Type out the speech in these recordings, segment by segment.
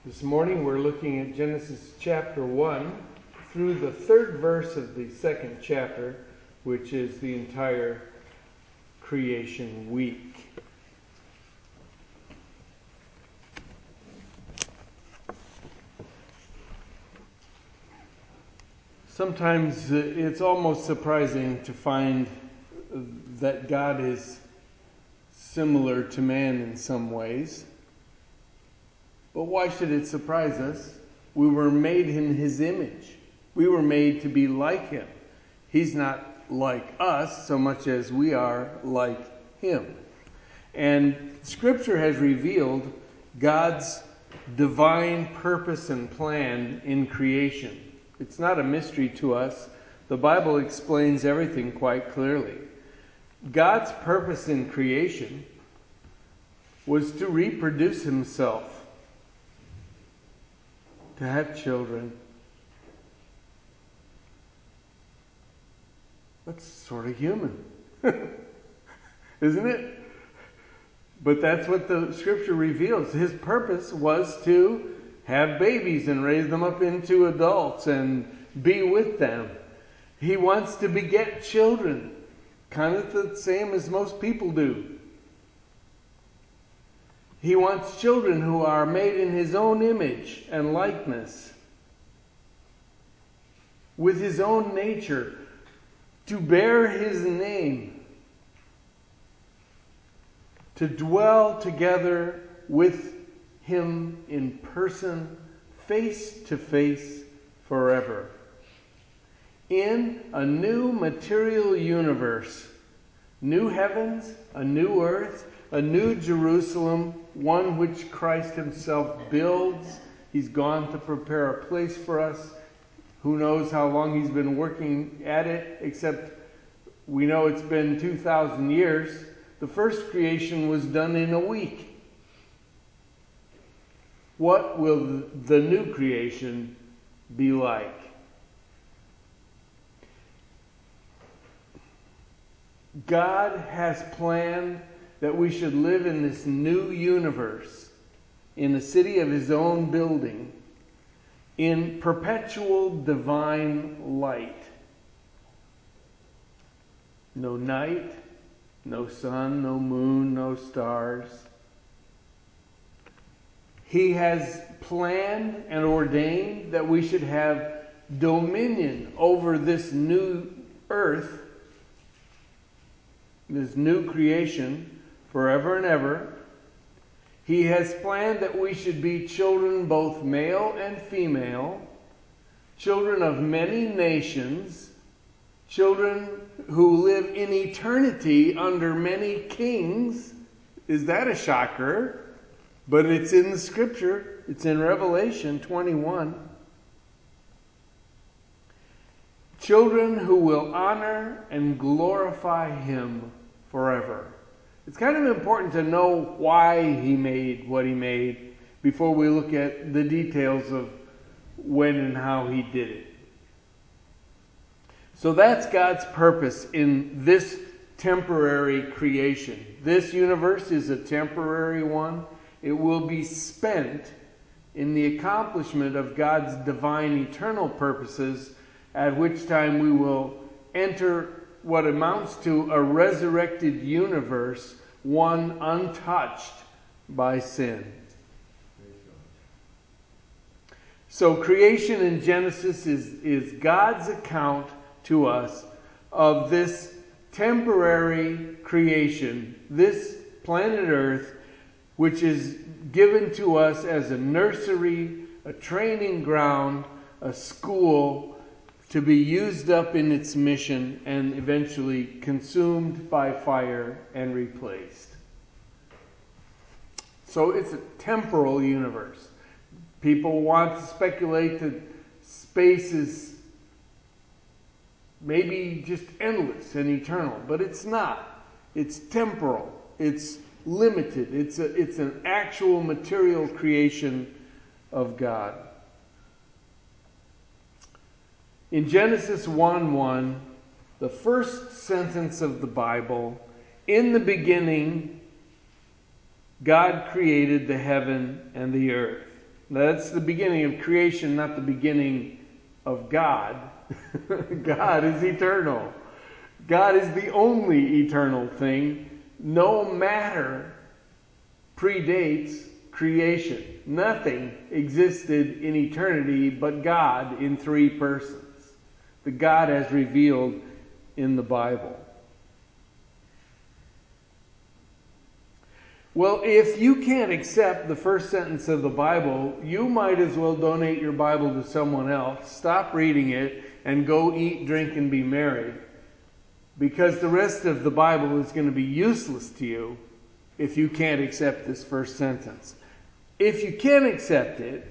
This morning we're looking at Genesis chapter 1 through the third verse of the second chapter, which is the entire creation week. Sometimes it's almost surprising to find that God is similar to man in some ways. But why should it surprise us? We were made in His image. We were made to be like Him. He's not like us so much as we are like Him. And Scripture has revealed God's divine purpose and plan in creation. It's not a mystery to us. The Bible explains everything quite clearly. God's purpose in creation was to reproduce Himself, to have children. That's sort of human, isn't it? But that's what the Scripture reveals. His purpose was to have babies and raise them up into adults and be with them. He wants to beget children, kind of the same as most people do. He wants children who are made in His own image and likeness, with His own nature, to bear His name, to dwell together with Him in person, face to face, forever. In a new material universe, new heavens, a new earth, a new Jerusalem, one which Christ Himself builds. He's gone to prepare a place for us. Who knows how long He's been working at it, except we know it's been 2,000 years. The first creation was done in a week. What will the new creation be like? God has planned that we should live in this new universe, in a city of His own building, in perpetual divine light. No night, no sun, no moon, no stars. He has planned and ordained that we should have dominion over this new earth, this new creation, forever and ever. He has planned that we should be children, both male and female, children of many nations, children who live in eternity under many kings. Is that a shocker? But it's in the Scripture. It's in Revelation 21. Children who will honor and glorify Him forever. It's kind of important to know why He made what He made before we look at the details of when and how He did it. So that's God's purpose in this temporary creation. This universe is a temporary one. It will be spent in the accomplishment of God's divine eternal purposes, at which time we will enter what amounts to a resurrected universe, one untouched by sin. So creation in Genesis is God's account to us of this temporary creation, this planet Earth, which is given to us as a nursery, a training ground, a school, to be used up in its mission and eventually consumed by fire and replaced. So it's a temporal universe. People want to speculate that space is maybe just endless and eternal, but it's not. It's temporal. It's limited. It's an actual material creation of God. In Genesis 1:1, the first sentence of the Bible, in the beginning, God created the heaven and the earth. That's the beginning of creation, not the beginning of God. God is eternal. God is the only eternal thing. No matter predates creation. Nothing existed in eternity but God in three persons. The God as revealed in the Bible. Well, if you can't accept the first sentence of the Bible, you might as well donate your Bible to someone else, stop reading it, and go eat, drink, and be merry. Because the rest of the Bible is going to be useless to you if you can't accept this first sentence. If you can accept it,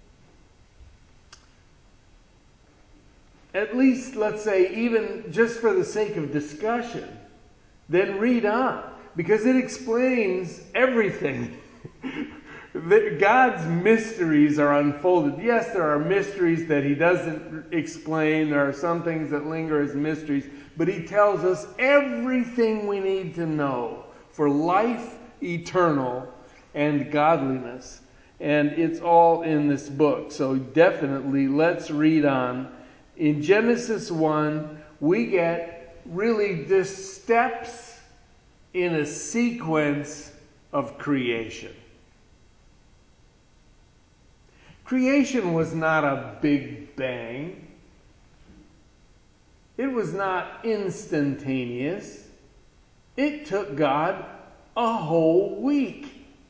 at least, let's say, even just for the sake of discussion, then read on. Because it explains everything. God's mysteries are unfolded. Yes, there are mysteries that He doesn't explain. There are some things that linger as mysteries. But He tells us everything we need to know for life eternal and godliness. And it's all in this book. So definitely, let's read on. In Genesis 1, we get really the steps in a sequence of creation. Creation was not a big bang. It was not instantaneous. It took God a whole week.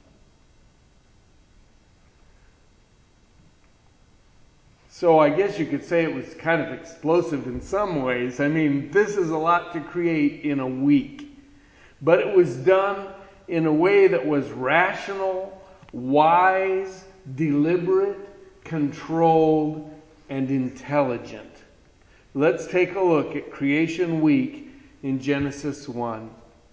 So I guess you could say it was kind of explosive in some ways. I mean, this is a lot to create in a week. But it was done in a way that was rational, wise, deliberate, controlled, and intelligent. Let's take a look at creation week in Genesis 1.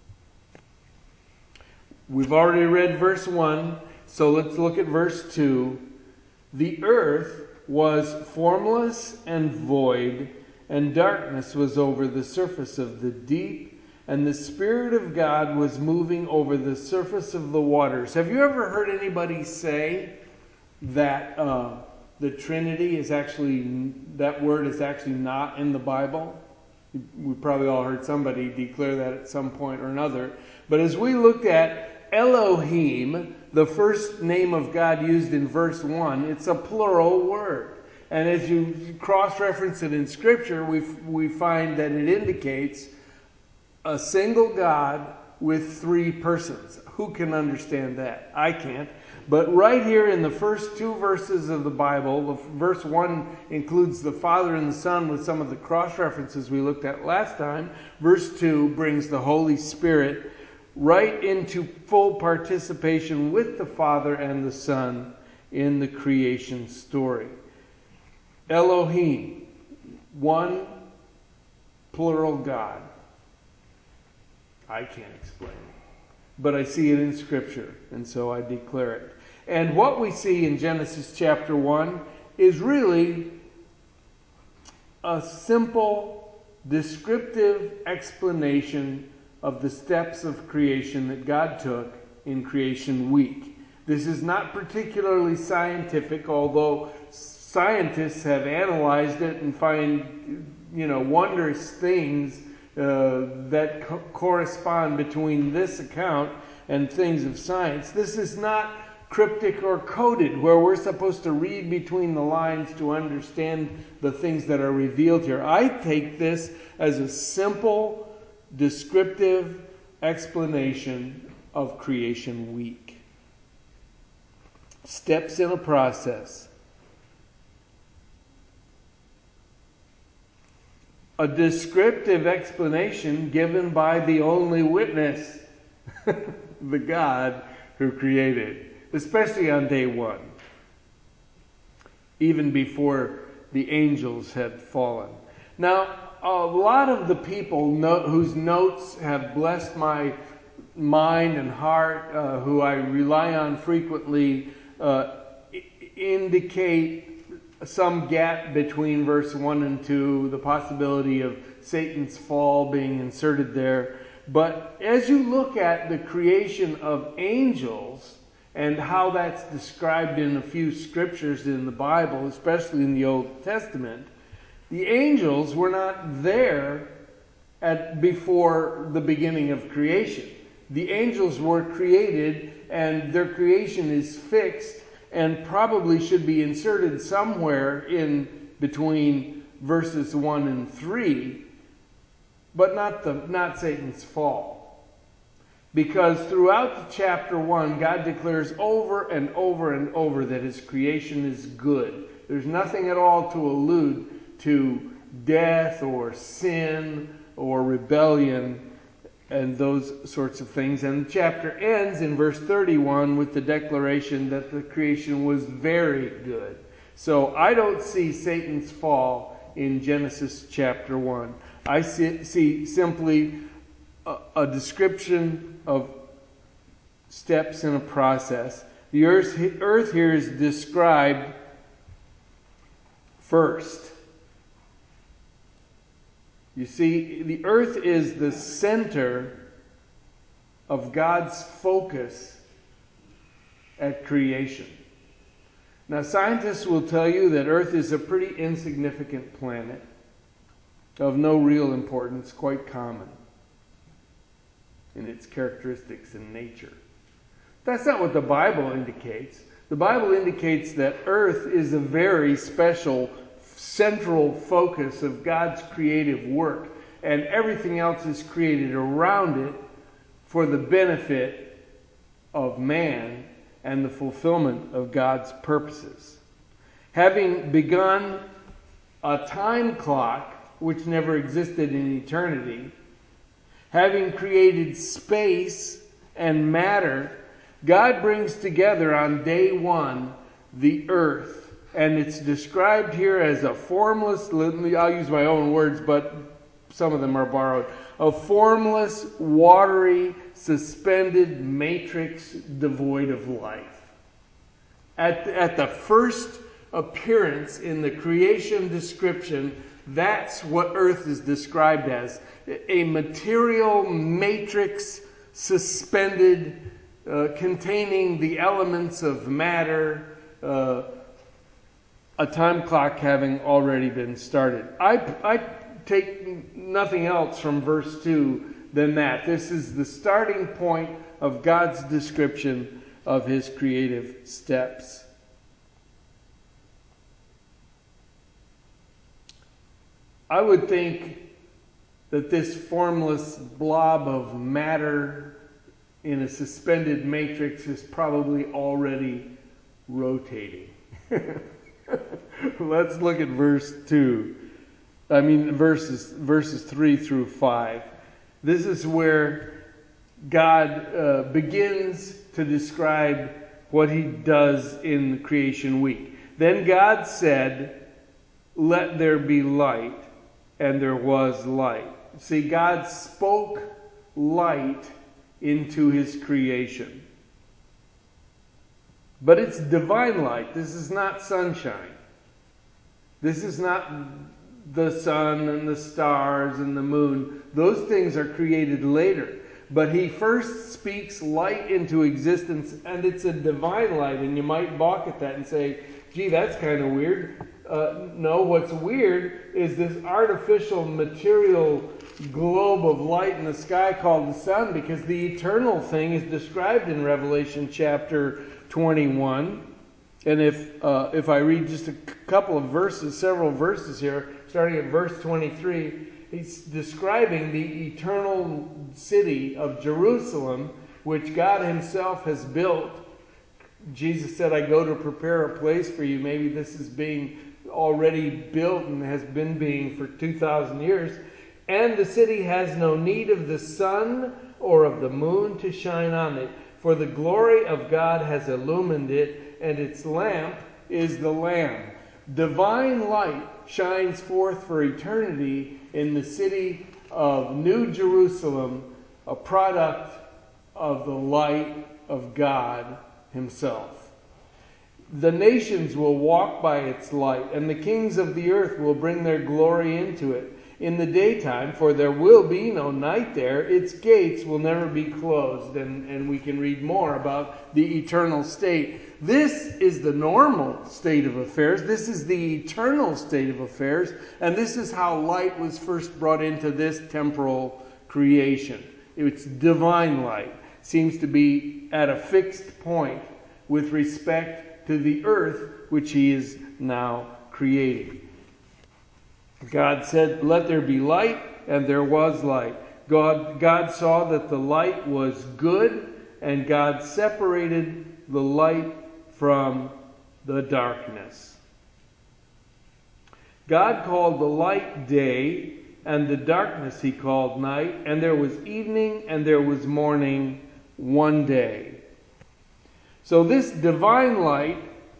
We've already read verse 1, so let's look at verse 2. The earth was formless and void, and darkness was over the surface of the deep, and the Spirit of God was moving over the surface of the waters. Have you ever heard anybody say that the Trinity is actually, that word is actually not in the Bible? We probably all heard somebody declare that at some point or another. But as we looked at Elohim, the first name of God used in verse 1, it's a plural word. And as you cross-reference it in Scripture, we find that it indicates a single God with three persons. Who can understand that? I can't. But right here in the first two verses of the Bible, verse 1 includes the Father and the Son with some of the cross-references we looked at last time. Verse 2 brings the Holy Spirit right into full participation with the Father and the Son in the creation story. Elohim, one plural God. I can't explain it, but I see it in Scripture, and so I declare it. And what we see in Genesis chapter 1 is really a simple, descriptive explanation of the steps of creation that God took in creation week. This is not particularly scientific, although scientists have analyzed it and find, wondrous things that correspond between this account and things of science. This is not cryptic or coded, where we're supposed to read between the lines to understand the things that are revealed here. I take this as a simple, descriptive explanation of creation week. Steps in a process. A descriptive explanation given by the only witness, the God who created, especially on day one, even before the angels had fallen. Now, a lot of the people whose notes have blessed my mind and heart, who I rely on frequently, indicate some gap between verse 1 and 2, the possibility of Satan's fall being inserted there. But as you look at the creation of angels, and how that's described in a few scriptures in the Bible, especially in the Old Testament, the angels were not there before the beginning of creation. The angels were created, and their creation is fixed and probably should be inserted somewhere in between verses 1 and 3, but not Satan's fall. Because throughout chapter 1, God declares over and over and over that his creation is good. There's nothing at all to allude to death or sin or rebellion and those sorts of things. And the chapter ends in verse 31 with the declaration that the creation was very good. So I don't see Satan's fall in Genesis chapter 1. I see simply a description of steps in a process. The earth here is described first. You see, the earth is the center of God's focus at creation. Now, scientists will tell you that Earth is a pretty insignificant planet of no real importance, quite common in its characteristics and nature. That's not what the Bible indicates. The Bible indicates that Earth is a very special central focus of God's creative work, and everything else is created around it for the benefit of man and the fulfillment of God's purposes. Having begun a time clock which never existed in eternity, having created space and matter, God brings together on day one the earth. And it's described here as a formless, I'll use my own words, but some of them are borrowed, a formless, watery, suspended matrix devoid of life. At the first appearance in the creation description, that's what earth is described as. A material matrix suspended, containing the elements of matter, a time clock having already been started. I take nothing else from verse 2 than that. This is the starting point of God's description of his creative steps. I would think that this formless blob of matter in a suspended matrix is probably already rotating. Let's look at verses 3 through 5. This is where God begins to describe what he does in the creation week. Then God said, "Let there be light," and there was light. See, God spoke light into his creation. But it's divine light. This is not sunshine. This is not the sun and the stars and the moon. Those things are created later. But he first speaks light into existence, and it's a divine light. And you might balk at that and say, gee, that's kind of weird. No, what's weird is this artificial material globe of light in the sky called the sun, because the eternal thing is described in Revelation chapter 21. And if I read just a couple of verses, several verses here, starting at verse 23, he's describing the eternal city of Jerusalem, which God himself has built. Jesus said, "I go to prepare a place for you." Maybe this is being already built and has been being for 2,000 years. "And the city has no need of the sun or of the moon to shine on it, for the glory of God has illumined it, and its lamp is the Lamb." Divine light shines forth for eternity in the city of New Jerusalem, a product of the light of God himself. The nations will walk by its light, and the kings of the earth will bring their glory into it. in the daytime, for there will be no night there. Its gates will never be closed. And we can read more about the eternal state. This is the normal state of affairs. This is the eternal state of affairs. And this is how light was first brought into this temporal creation. It's divine light. Seems to be at a fixed point with respect to the earth, which he is now creating. God said, "Let there be light," and there was light. God saw that the light was good, and God separated the light from the darkness. God called the light day, and the darkness he called night, and there was evening and there was morning one day. So this divine light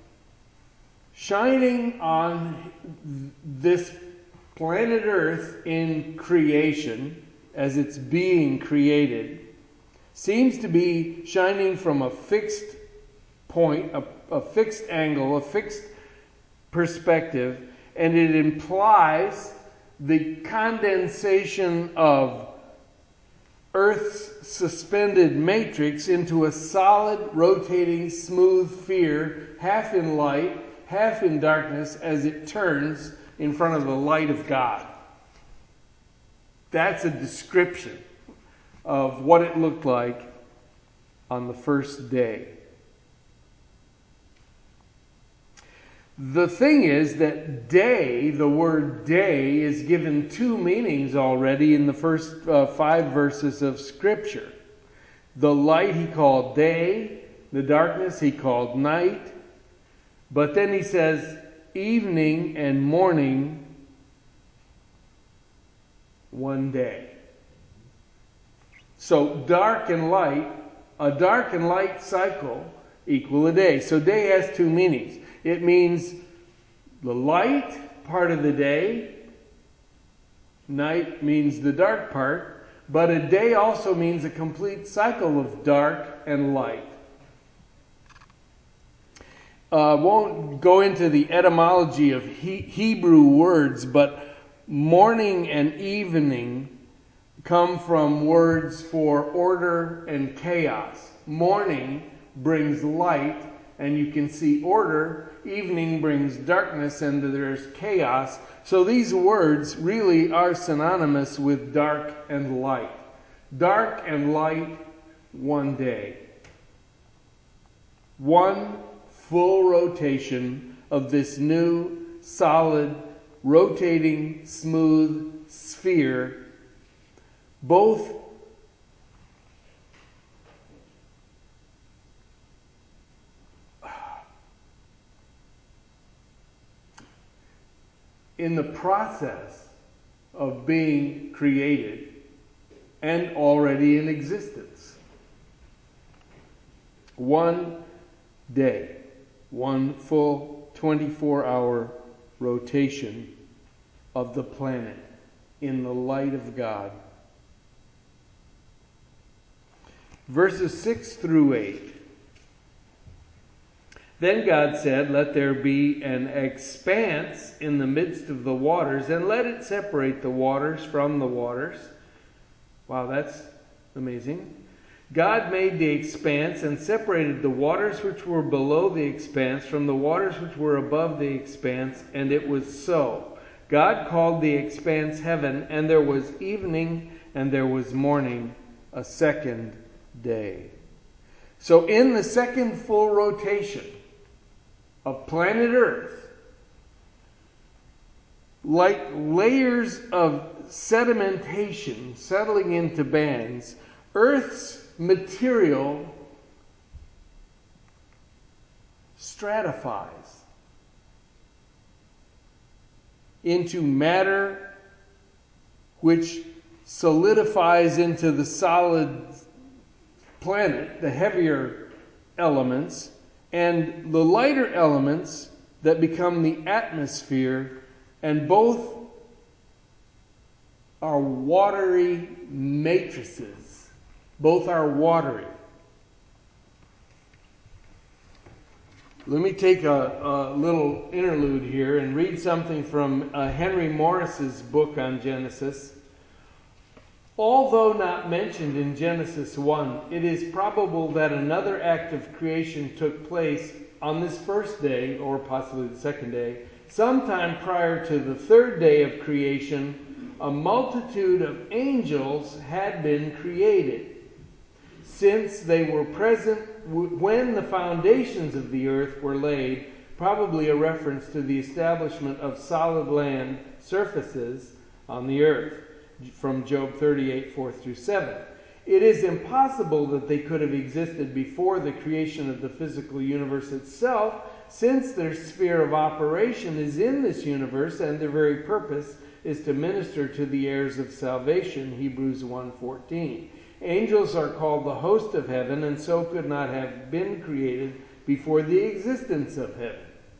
shining on this planet Earth in creation, as it's being created, seems to be shining from a fixed point, a fixed angle, a fixed perspective, and it implies the condensation of Earth's suspended matrix into a solid, rotating, smooth sphere, half in light, half in darkness, as it turns in front of the light of God. That's a description of what it looked like on the first day. The thing is that day, the word day, is given two meanings already in the first 5 verses of Scripture. The light he called day, the darkness he called night. But then he says evening and morning one day. So dark and light, a dark and light cycle equal a day. So day has two meanings. It means the light part of the day. Night means the dark part. But a day also means a complete cycle of dark and light. Won't go into the etymology of Hebrew words, but morning and evening come from words for order and chaos. Morning brings light, and you can see order. Evening brings darkness, and there's chaos. So these words really are synonymous with dark and light. Dark and light, one day. One full rotation of this new, solid, rotating, smooth sphere, both in the process of being created and already in existence. One day, one full 24-hour rotation of the planet in the light of God. Verses 6 through 8. Then God said, "Let there be an expanse in the midst of the waters, and let it separate the waters from the waters." Wow, that's amazing. God made the expanse and separated the waters which were below the expanse from the waters which were above the expanse, and it was so. God called the expanse heaven, and there was evening and there was morning, a second day. So in the second full rotation of planet Earth, like layers of sedimentation settling into bands, Earth's material stratifies into matter, which solidifies into the solid planet, the heavier elements, and the lighter elements that become the atmosphere, and both are watery matrices. Both are watery. Let me take a little interlude here and read something from Henry Morris's book on Genesis. Although not mentioned in Genesis 1, it is probable that another act of creation took place on this first day, or possibly the second day, sometime prior to the third day of creation. A multitude of angels had been created. Since they were present when the foundations of the earth were laid, probably a reference to the establishment of solid land surfaces on the earth, from Job 38, 4 through 7. It is impossible that they could have existed before the creation of the physical universe itself, since their sphere of operation is in this universe and their very purpose is to minister to the heirs of salvation, Hebrews 1:14. Angels are called the host of heaven, and so could not have been created before the existence of heaven.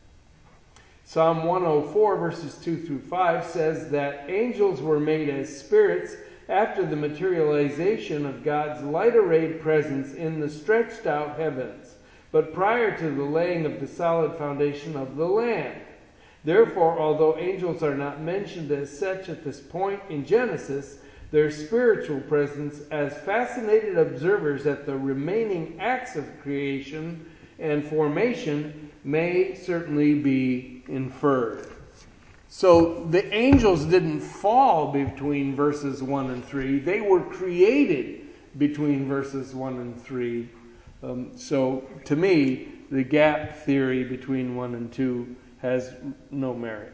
Psalm 104, verses 2 through 5 says that angels were made as spirits after the materialization of God's light-arrayed presence in the stretched-out heavens, but prior to the laying of the solid foundation of the land. Therefore, although angels are not mentioned as such at this point in Genesis, their spiritual presence as fascinated observers at the remaining acts of creation and formation may certainly be inferred. So the angels didn't fall between verses 1 and 3. They were created between verses 1 and 3. So to me, the gap theory between 1 and 2 has no merit.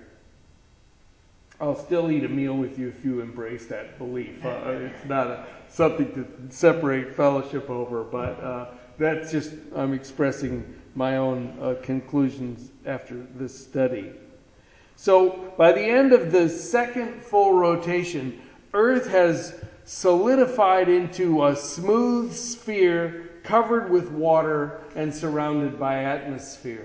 I'll still eat a meal with you if you embrace that belief. It's not something to separate fellowship over, but that's just, I'm expressing my own conclusions after this study. So by the end of the second full rotation, Earth has solidified into a smooth sphere covered with water and surrounded by atmosphere.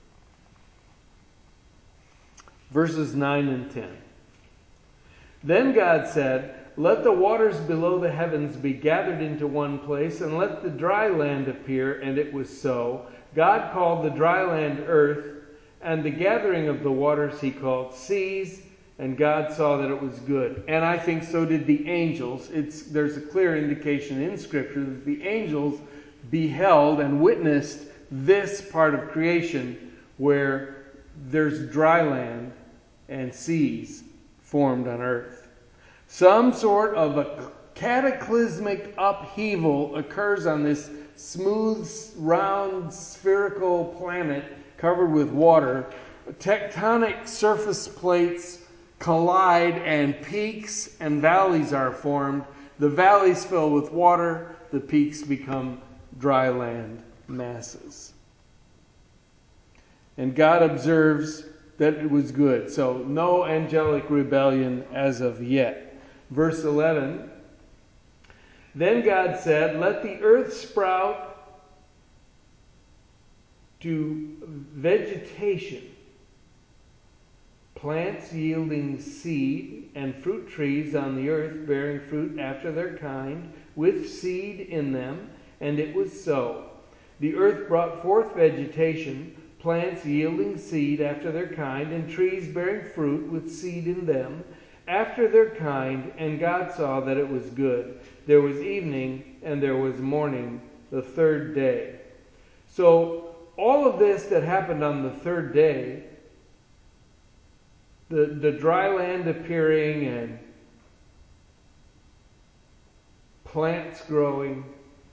Verses 9 and 10. Then God said, "Let the waters below the heavens be gathered into one place, and let the dry land appear." And it was so. God called the dry land earth, and the gathering of the waters he called seas, and God saw that it was good. And I think so did the angels. There's a clear indication in Scripture that the angels beheld and witnessed this part of creation where there's dry land and seas formed on earth. Some sort of a cataclysmic upheaval occurs on this smooth, round, spherical planet covered with water. Tectonic surface plates collide and peaks and valleys are formed. The valleys fill with water. The peaks become dry land masses. And God observes that it was good. So no angelic rebellion as of yet. Verse 11. Then God said, "Let the earth sprout to vegetation, plants yielding seed, and fruit trees on the earth bearing fruit after their kind, with seed in them." And it was so. The earth brought forth vegetation, plants yielding seed after their kind, and trees bearing fruit with seed in them after their kind, and God saw that it was good. There was evening and there was morning, the third day. So all of this that happened on the third day, the dry land appearing and plants growing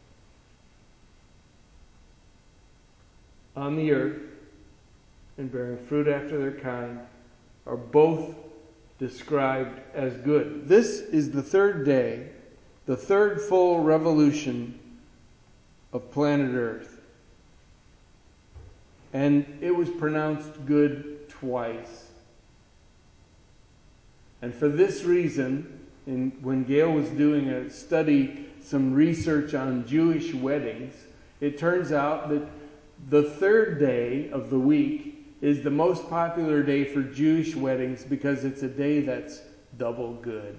on the earth and bearing fruit after their kind, are both described as good. This is the third day, the third full revolution of planet Earth. And it was pronounced good twice. And for this reason, when Gail was doing a study, some research on Jewish weddings, it turns out that the third day of the week is the most popular day for Jewish weddings because it's a day that's double good.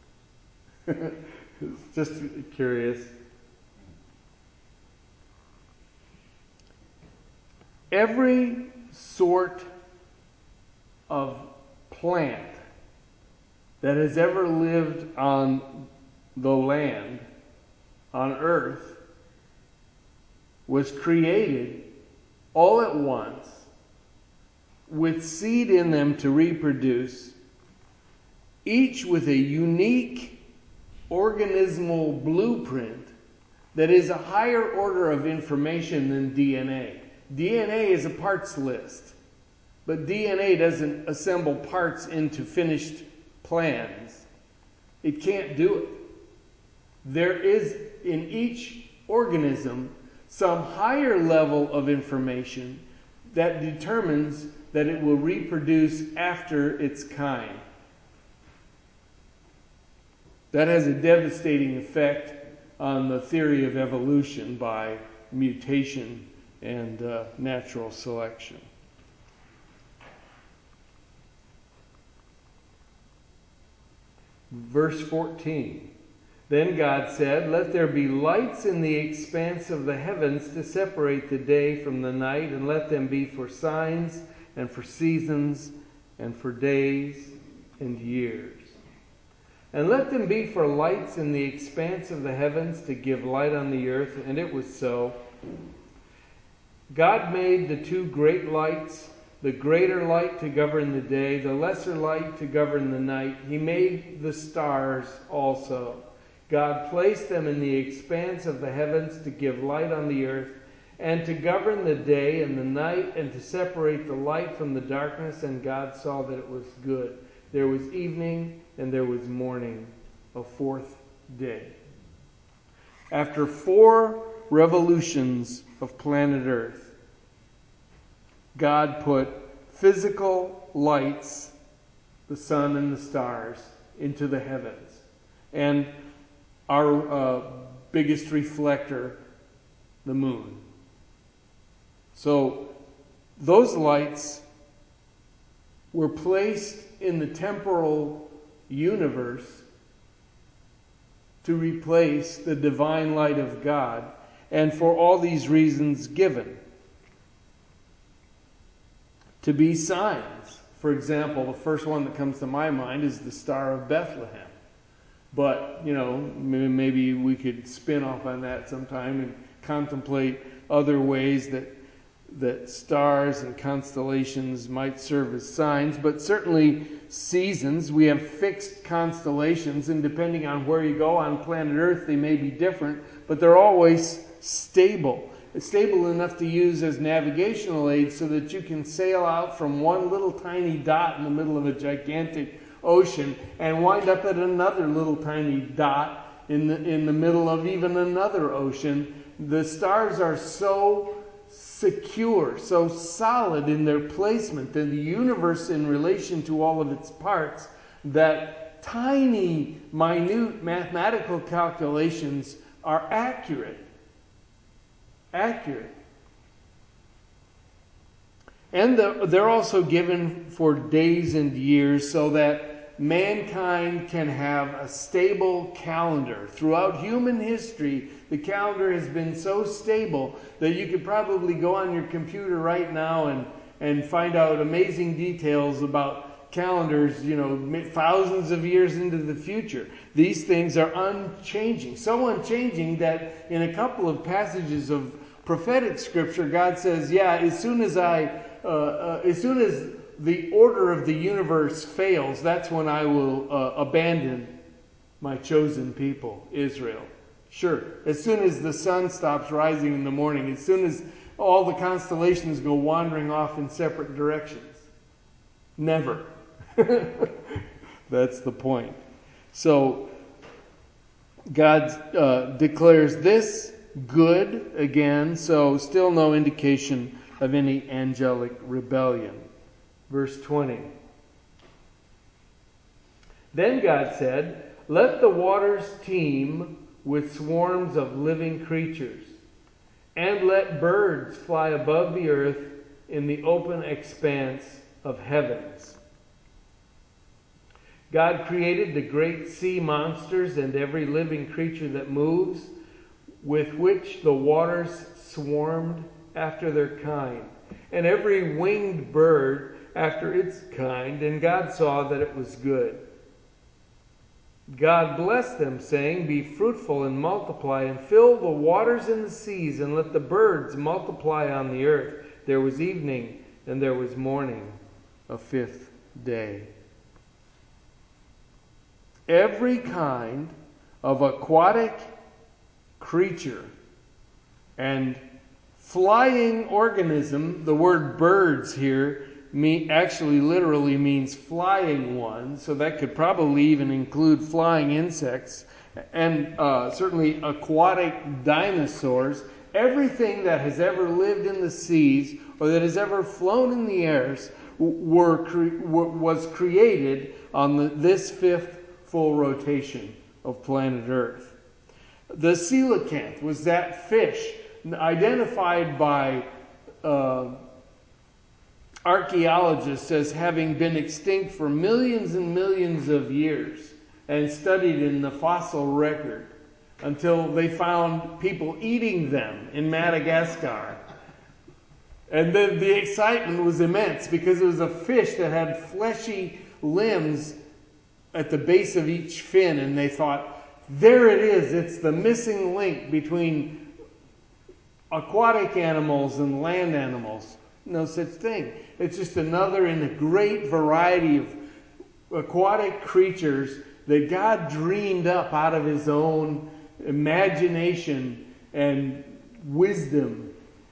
Just curious. every sort of plant that has ever lived on the land, on earth, was created all at once with seed in them to reproduce, each with a unique organismal blueprint that is a higher order of information than DNA. DNA is a parts list, but DNA doesn't assemble parts into finished plans. It can't do it. There is in each organism some higher level of information that determines that it will reproduce after its kind. That has a devastating effect on the theory of evolution by mutation and natural selection. Verse 14. Then God said, "Let there be lights in the expanse of the heavens to separate the day from the night, and let them be for signs and for seasons and for days and years. And let them be for lights in the expanse of the heavens to give light on the earth." And it was so. God made the two great lights, the greater light to govern the day, the lesser light to govern the night. He made the stars also. God placed them in the expanse of the heavens to give light on the earth, and to govern the day and the night, and to separate the light from the darkness. And God saw that it was good. There was evening and there was morning, a fourth day. After 4 revolutions of planet Earth, God put physical lights, the sun and the stars, into the heavens. And our biggest reflector, the moon. So those lights were placed in the temporal universe to replace the divine light of God, and for all these reasons given. To be signs. For example, the first one that comes to my mind is the Star of Bethlehem. But, maybe we could spin off on that sometime and contemplate other ways that stars and constellations might serve as signs. But certainly seasons, we have fixed constellations, and depending on where you go on planet Earth, they may be different, but they're always stable. It's stable enough to use as navigational aids so that you can sail out from one little tiny dot in the middle of a gigantic ocean and wind up at another little tiny dot in the middle of even another ocean. The stars are so secure, so solid in their placement in the universe in relation to all of its parts, that tiny, minute mathematical calculations are accurate. And they're also given for days and years so that mankind can have a stable calendar. Throughout human history, the calendar has been so stable that you could probably go on your computer right now and find out amazing details about calendars, thousands of years into the future. These things are unchanging. So unchanging that in a couple of passages of prophetic scripture, God says, as soon as the order of the universe fails, that's when I will abandon my chosen people, Israel. Sure, as soon as the sun stops rising in the morning, as soon as all the constellations go wandering off in separate directions. Never. That's the point. So, God declares this good again, so still no indication of any angelic rebellion. Verse 20. Then God said, "Let the waters teem with swarms of living creatures, and let birds fly above the earth in the open expanse of heavens." God created the great sea monsters and every living creature that moves, with which the waters swarmed after their kind. and every winged bird after its kind, and God saw that it was good. God blessed them, saying, "Be fruitful and multiply, and fill the waters and the seas, and let the birds multiply on the earth." There was evening, and there was morning, a fifth day. Every kind of aquatic creature and flying organism, the word birds here actually literally means flying one, so that could probably even include flying insects, and certainly aquatic dinosaurs. Everything that has ever lived in the seas or that has ever flown in the airs was created on this fifth full rotation of planet Earth. The coelacanth was that fish identified by archaeologists as having been extinct for millions and millions of years and studied in the fossil record until they found people eating them in Madagascar. And then the excitement was immense because it was a fish that had fleshy limbs at the base of each fin, and they thought, there it is, it's the missing link between aquatic animals and land animals. No such thing. It's just another in a great variety of aquatic creatures that God dreamed up out of His own imagination and wisdom.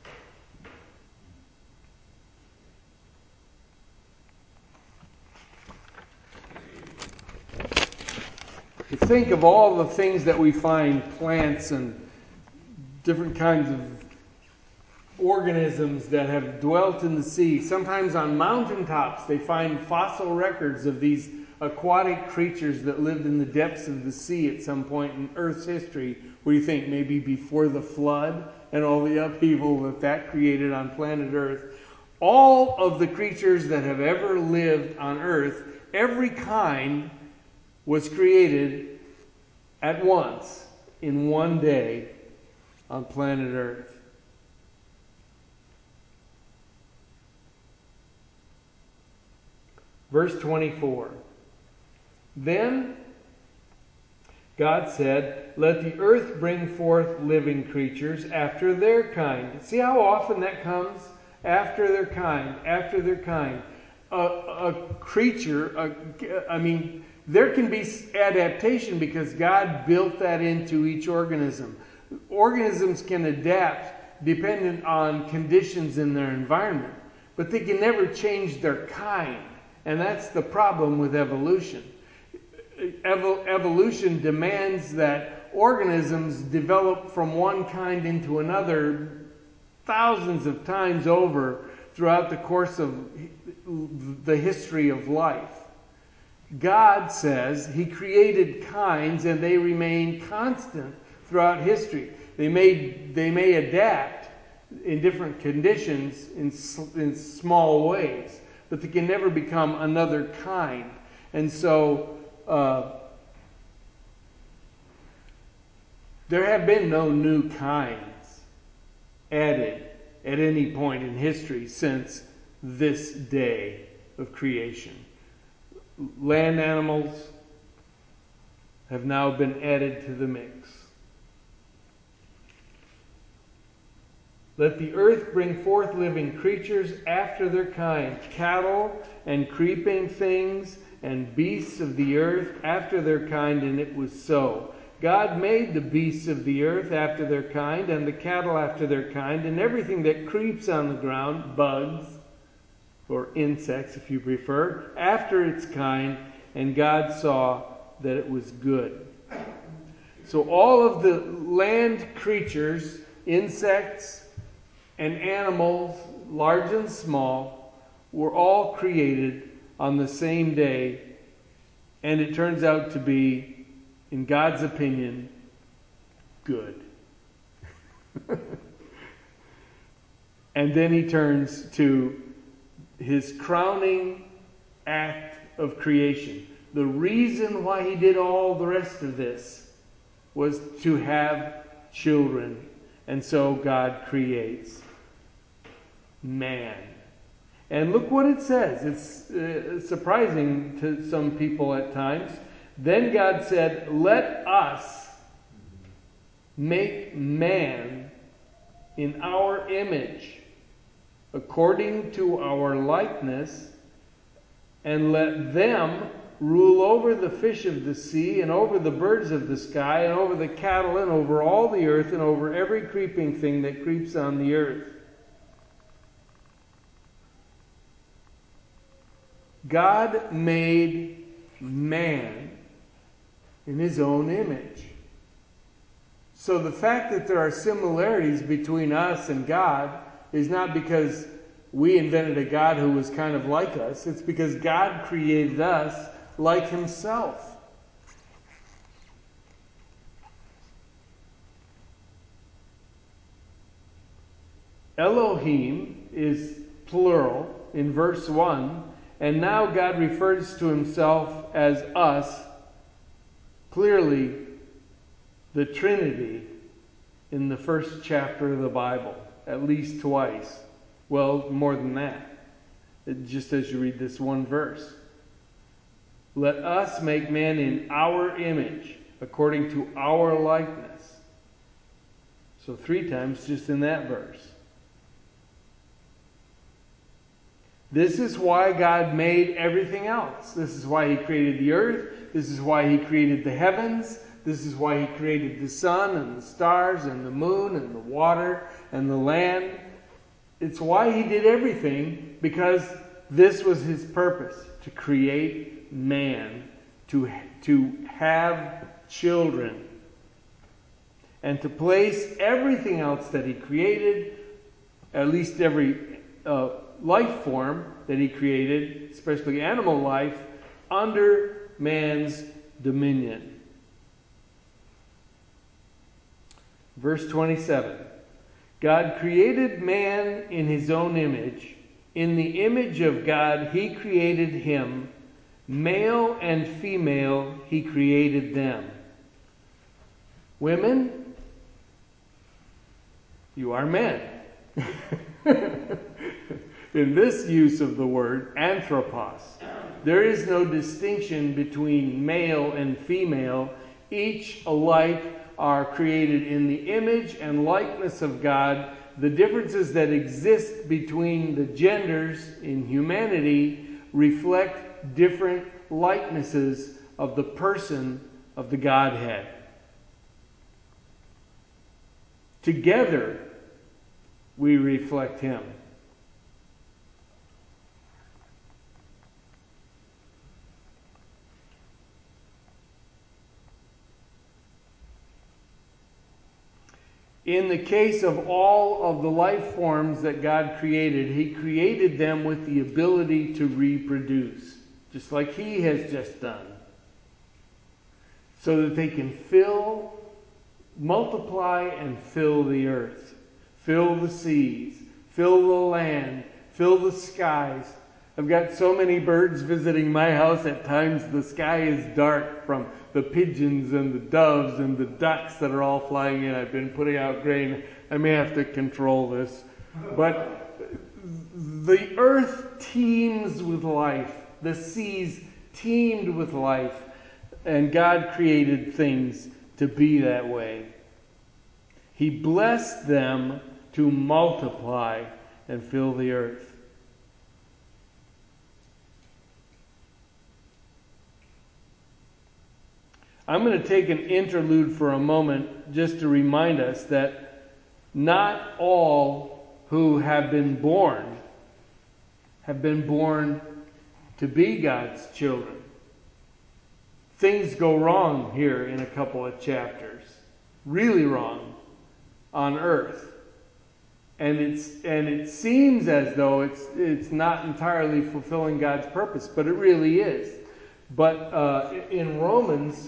Think of all the things that we find, plants and different kinds of organisms that have dwelt in the sea. Sometimes on mountaintops they find fossil records of these aquatic creatures that lived in the depths of the sea at some point in Earth's history. What do you think? Maybe before the flood and all the upheaval that created on planet Earth. All of the creatures that have ever lived on Earth, every kind was created at once in one day on planet Earth. Verse 24. Then God said, "Let the earth bring forth living creatures after their kind." See how often that comes? After their kind, after their kind. A creature, there can be adaptation because God built that into each organism. Organisms can adapt dependent on conditions in their environment, but they can never change their kind. And that's the problem with evolution. Evolution demands that organisms develop from one kind into another thousands of times over throughout the course of the history of life. God says He created kinds and they remain constant throughout history. They may adapt in different conditions in small ways, but they can never become another kind. And so there have been no new kinds added at any point in history since this day of creation. Land animals have now been added to the mix. Let the earth bring forth living creatures after their kind, cattle and creeping things and beasts of the earth after their kind, and it was so. God made the beasts of the earth after their kind, and the cattle after their kind, and everything that creeps on the ground, bugs, or insects if you prefer, after its kind, and God saw that it was good. So all of the land creatures, insects, and animals, large and small, were all created on the same day, and it turns out to be, in God's opinion, good. And then He turns to His crowning act of creation. The reason why He did all the rest of this was to have children. And so God creates man. And look what it says. It's surprising to some people at times. Then God said, "Let us make man in our image, according to our likeness, and let them rule over the fish of the sea, and over the birds of the sky, and over the cattle, and over all the earth, and over every creeping thing that creeps on the earth." God made man in his own image. So the fact that there are similarities between us and God is not because we invented a God who was kind of like us. It's because God created us like himself. Elohim is plural in verse 1, and now God refers to himself as us, clearly the Trinity, in the first chapter of the Bible, at least twice. Well, more than that, just as you read this one verse. Let us make man in our image, according to our likeness. So 3 times just in that verse. This is why God made everything else. This is why he created the earth. This is why he created the heavens. This is why he created the sun and the stars and the moon and the water and the land. It's why he did everything, because this was his purpose, to create man, to have children, and to place everything else that he created, at least every life form that he created, especially animal life, under man's dominion. Verse 27. God created man in his own image. In the image of God he created him. Male and female he created them. Women, you are men. In this use of the word, anthropos, there is no distinction between male and female. Each alike are created in the image and likeness of God. The differences that exist between the genders in humanity reflect different likenesses of the person of the Godhead. Together, we reflect him. In the case of all of the life forms that God created, he created them with the ability to reproduce, just like he has just done, so that they can multiply and fill the earth, fill the seas, fill the land, fill the skies. I've got so many birds visiting my house, at times the sky is dark from the pigeons and the doves and the ducks that are all flying in. I've been putting out grain. I may have to control this. But the earth teems with life. The seas teemed with life. And God created things to be that way. He blessed them to multiply and fill the earth. I'm going to take an interlude for a moment just to remind us that not all who have been born to be God's children. Things go wrong here in a couple of chapters. Really wrong on earth. And it seems as though it's not entirely fulfilling God's purpose, but it really is. But in Romans,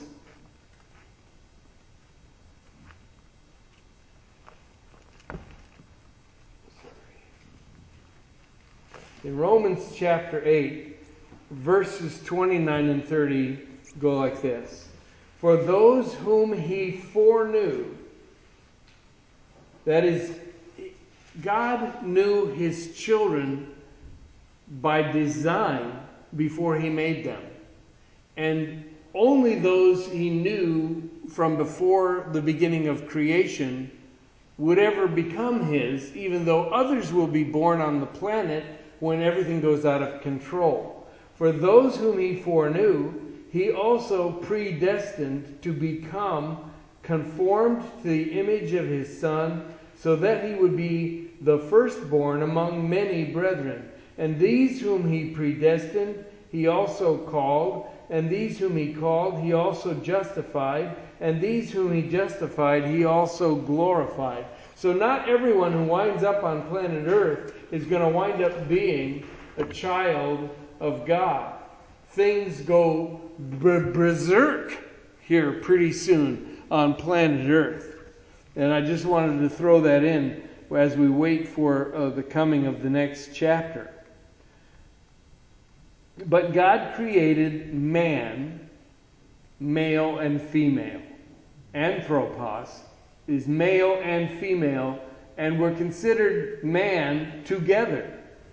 chapter 8, verses 29 and 30 go like this. For those whom he foreknew, that is, God knew his children by design before he made them. And only those he knew from before the beginning of creation would ever become his, even though others will be born on the planet when everything goes out of control. For those whom he foreknew, he also predestined to become conformed to the image of his Son, so that he would be the firstborn among many brethren. And these whom he predestined, he also called. And these whom he called, he also justified. And these whom he justified, he also glorified. So not everyone who winds up on planet Earth is going to wind up being a child of God. Things go berserk here pretty soon on planet Earth. And I just wanted to throw that in as we wait for the coming of the next chapter. But God created man, male and female. Anthropos is male and female, and were considered man together.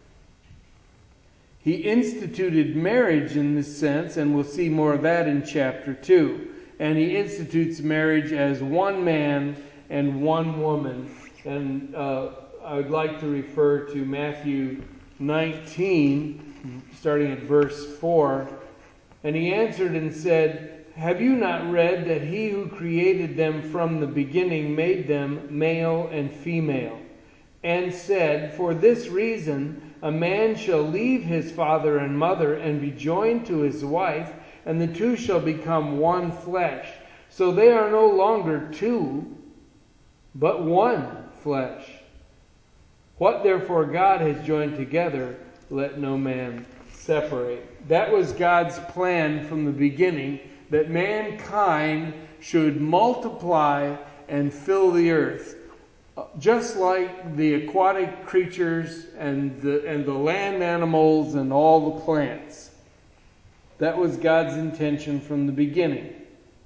He instituted marriage in this sense, and we'll see more of that in chapter 2. And he institutes marriage as one man and one woman. And I would like to refer to Matthew 19, starting at verse 4. And he answered and said, "Have you not read that he who created them from the beginning made them male and female? And said, for this reason a man shall leave his father and mother and be joined to his wife, and the two shall become one flesh. So they are no longer two, but one flesh. What therefore God has joined together, let no man separate." That was God's plan from the beginning, that mankind should multiply and fill the earth, just like the aquatic creatures and the land animals and all the plants. That was God's intention from the beginning.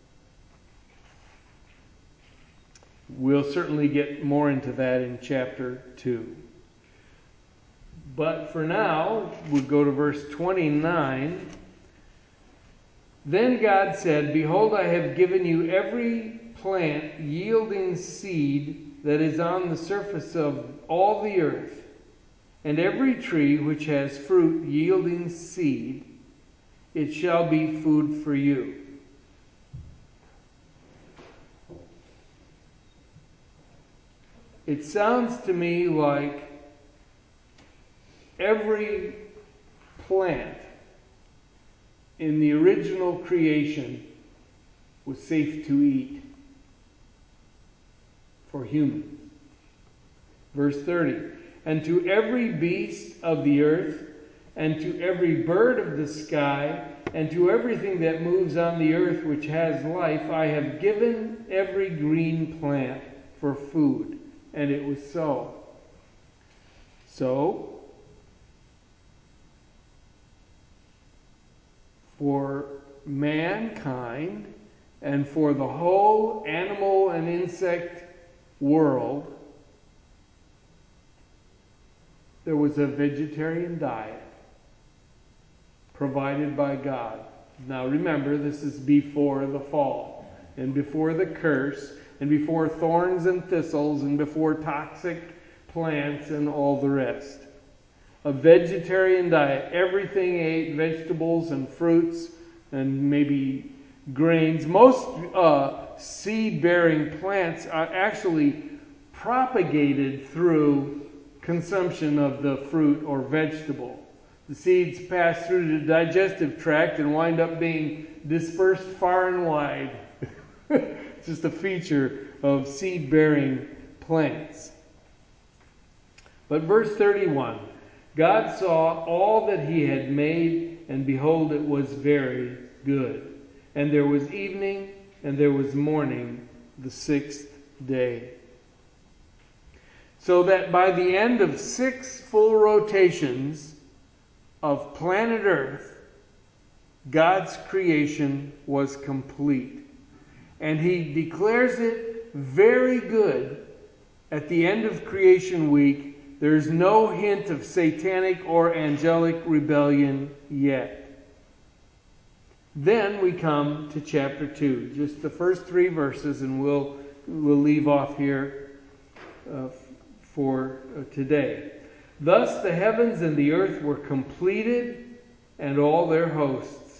We'll certainly get more into that in chapter 2. But for now, we'll go to verse 29. Then God said, "Behold, I have given you every plant yielding seed that is on the surface of all the earth, and every tree which has fruit yielding seed, it shall be food for you." It sounds to me like every plant in the original creation was safe to eat for humans. Verse 30, "And to every beast of the earth, and to every bird of the sky, and to everything that moves on the earth which has life, I have given every green plant for food." And it was so. So, for mankind and for the whole animal and insect world, there was a vegetarian diet provided by God. Now remember, this is before the fall, and before the curse, and before thorns and thistles, and before toxic plants and all the rest. A vegetarian diet. Everything ate vegetables and fruits and maybe grains. Most seed-bearing plants are actually propagated through consumption of the fruit or vegetable. The seeds pass through the digestive tract and wind up being dispersed far and wide. It's just a feature of seed-bearing plants. But verse 31, God saw all that he had made, and behold, it was very good. And there was evening, and there was morning, the sixth day. So that by the end of 6 full rotations of planet Earth, God's creation was complete. And he declares it very good at the end of creation week, there's no hint of satanic or angelic rebellion yet. Then we come to chapter 2, just the first 3 verses, and we'll leave off here for today. Thus the heavens and the earth were completed, and all their hosts.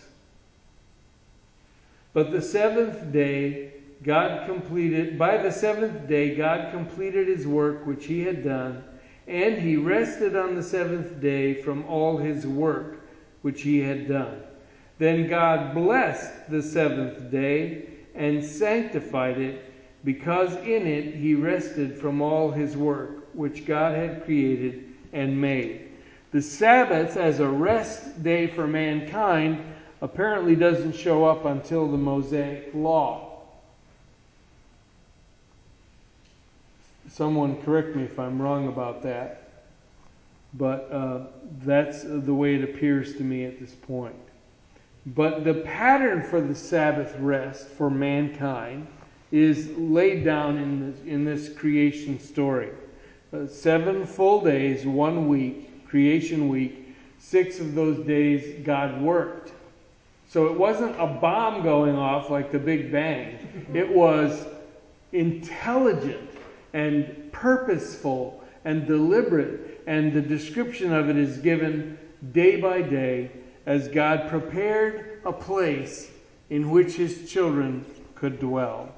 But the seventh day by the seventh day God completed his work which he had done, and he rested on the seventh day from all his work which he had done. Then God blessed the seventh day and sanctified it, because in it he rested from all his work which God had created and made. The Sabbath as a rest day for mankind apparently doesn't show up until the Mosaic Law. Someone correct me if I'm wrong about that, but that's the way it appears to me at this point. But the pattern for the Sabbath rest for mankind is laid down in this creation story. 7 full days, 1 week, creation week. 6 of those days God worked. So it wasn't a bomb going off like the Big Bang. It was intelligent and purposeful and deliberate. And the description of it is given day by day, as God prepared a place in which his children could dwell.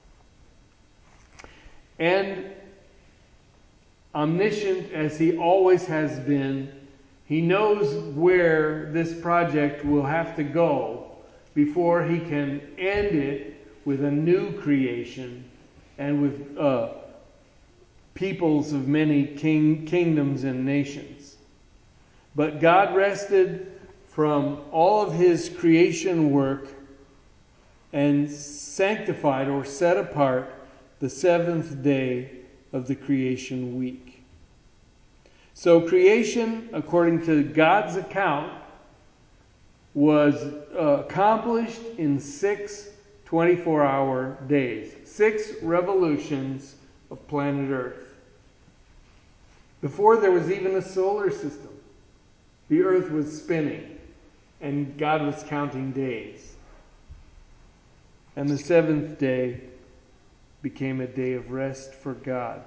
And omniscient as he always has been, he knows where this project will have to go before he can end it with a new creation and with peoples of many kingdoms and nations. But God rested from all of his creation work and sanctified or set apart the seventh day of the creation week. So creation, according to God's account, was accomplished in 6 24-hour days. 6 revolutions of planet Earth. Before there was even a solar system, the Earth was spinning. And God was counting days. And the 7th day became a day of rest for God.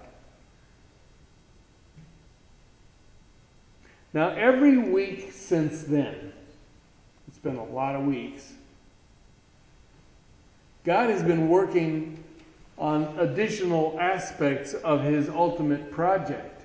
Now, every week since then, it's been a lot of weeks, God has been working on additional aspects of his ultimate project.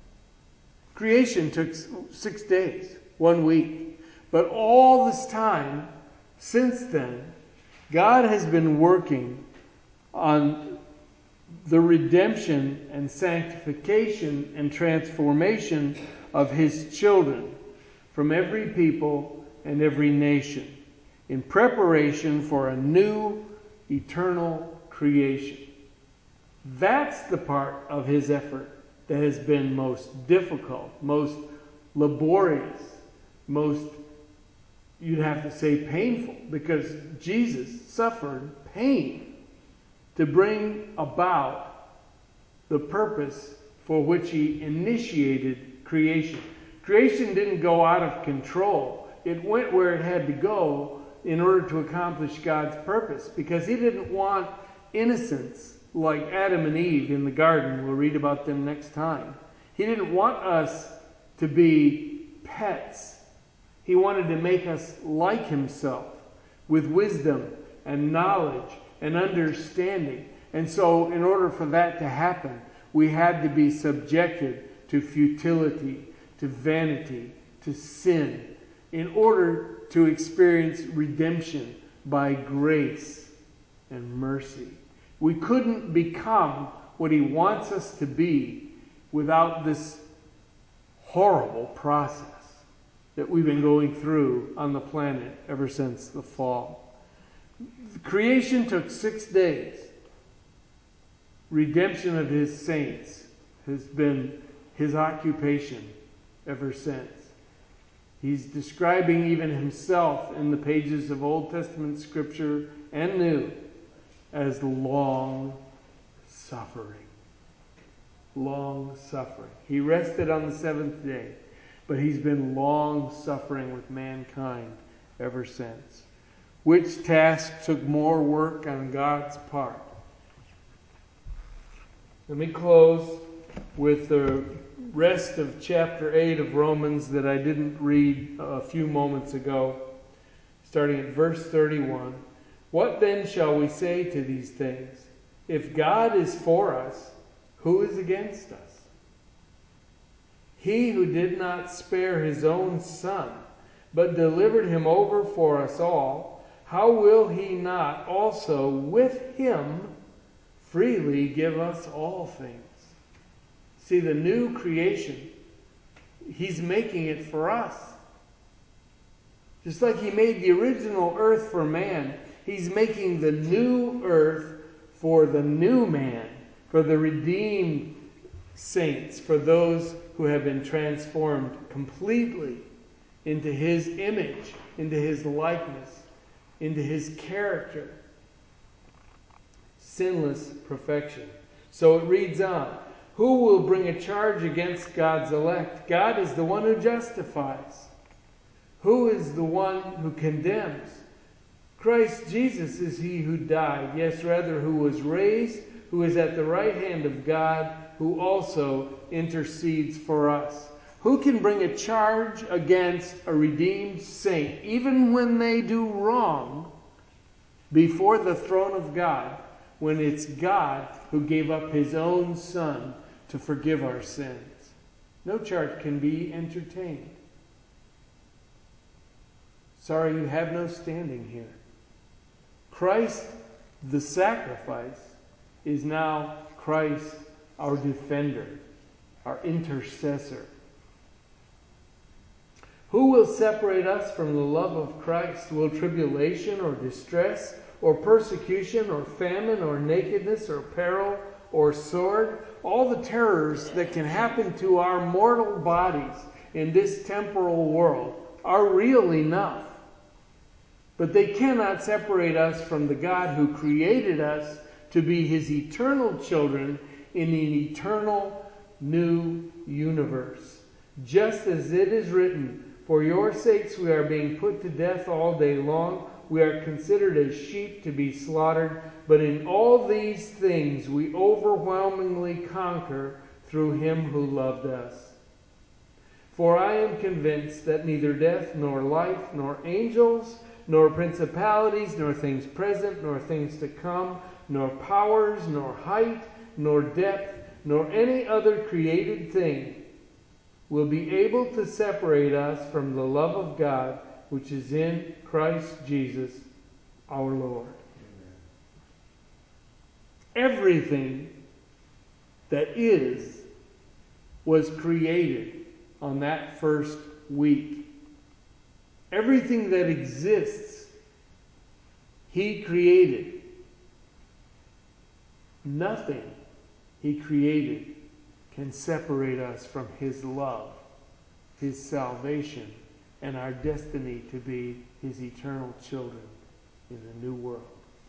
Creation took 6 days, 1 week. But all this time, since then, God has been working on the redemption and sanctification and transformation of his children from every people and every nation in preparation for a new eternal creation. That's the part of his effort that has been most difficult, most laborious, most, you'd have to say, painful, because Jesus suffered pain to bring about the purpose for which he initiated creation. Creation didn't go out of control. It went where it had to go in order to accomplish God's purpose, because he didn't want innocents like Adam and Eve in the garden. We'll read about them next time. He didn't want us to be pets. He wanted to make us like himself, with wisdom and knowledge and understanding. And so in order for that to happen, we had to be subjected to futility, to vanity, to sin, in order to experience redemption by grace and mercy. We couldn't become what he wants us to be without this horrible process that we've been going through on the planet ever since the fall. Creation took 6 days. Redemption of his saints has been his occupation ever since. He's describing even himself in the pages of Old Testament Scripture and New as long suffering. long-suffering. He rested on the seventh day, but he's been long-suffering with mankind ever since. Which task took more work on God's part? Let me close with the rest of chapter 8 of Romans that I didn't read a few moments ago, starting at verse 31. What then shall we say to these things? If God is for us, who is against us? He who did not spare his own Son, but delivered him over for us all, how will he not also with him freely give us all things? See, the new creation, he's making it for us. Just like he made the original earth for man, he's making the new earth for the new man, for the redeemed saints, for those who have been transformed completely into his image, into his likeness, into his character. Sinless perfection. So it reads on. Who will bring a charge against God's elect? God is the one who justifies. Who is the one who condemns? Christ Jesus is he who died, yes, rather, who was raised, who is at the right hand of God, who also intercedes for us. Who can bring a charge against a redeemed saint, even when they do wrong, before the throne of God, when it's God who gave up his own Son to forgive our sins? No charge can be entertained. Sorry, you have no standing here. Christ, the sacrifice, is now Christ, our defender, our intercessor. Who will separate us from the love of Christ? Will tribulation or distress or persecution or famine or nakedness or peril or sword? All the terrors that can happen to our mortal bodies in this temporal world are real enough. But they cannot separate us from the God who created us to be his eternal children in an eternal new universe. Just as it is written, for your sakes we are being put to death all day long. We are considered as sheep to be slaughtered. But in all these things we overwhelmingly conquer through him who loved us. For I am convinced that neither death nor life nor angels nor principalities, nor things present, nor things to come, nor powers, nor height, nor depth, nor any other created thing will be able to separate us from the love of God, which is in Christ Jesus our Lord. Amen. Everything that is was created on that first week. Everything that exists, he created. Nothing he created can separate us from his love, his salvation, and our destiny to be his eternal children in the new world.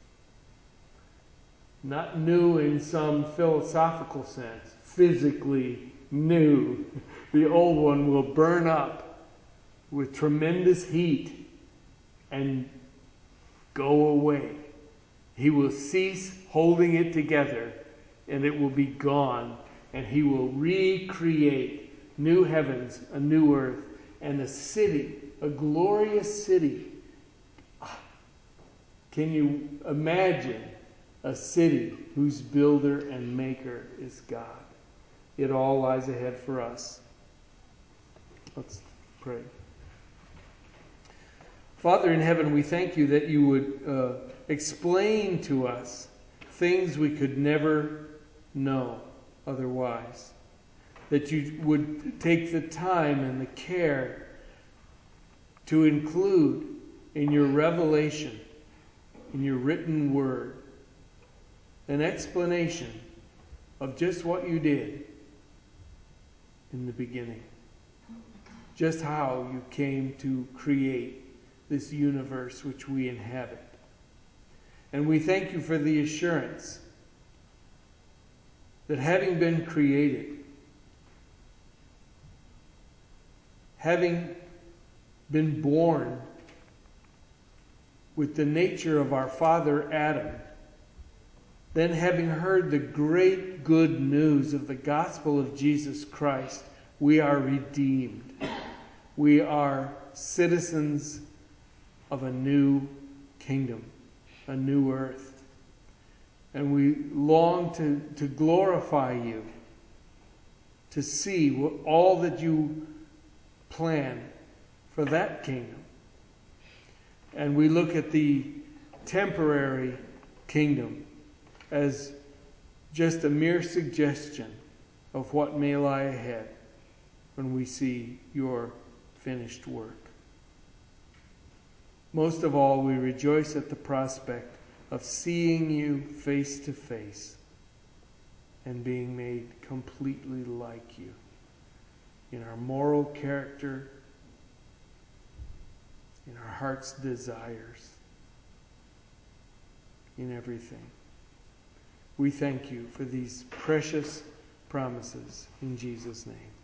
Not new in some philosophical sense, physically new. The old one will burn up with tremendous heat and go away. He will cease holding it together and it will be gone, and he will recreate new heavens, a new earth, and a city, a glorious city. Can you imagine a city whose builder and maker is God? It all lies ahead for us. Let's pray. Father in heaven, we thank you that you would explain to us things we could never know otherwise. That you would take the time and the care to include in your revelation, in your written word, an explanation of just what you did in the beginning. Just how you came to create this universe which we inhabit. And we thank you for the assurance that having been created, having been born with the nature of our father Adam, then having heard the great good news of the gospel of Jesus Christ, we are redeemed. We are citizens of a new kingdom, a new earth. And we long to glorify you, to see all that you plan for that kingdom. And we look at the temporary kingdom as just a mere suggestion of what may lie ahead when we see your finished work. Most of all, we rejoice at the prospect of seeing you face to face and being made completely like you in our moral character, in our heart's desires, in everything. We thank you for these precious promises in Jesus' name.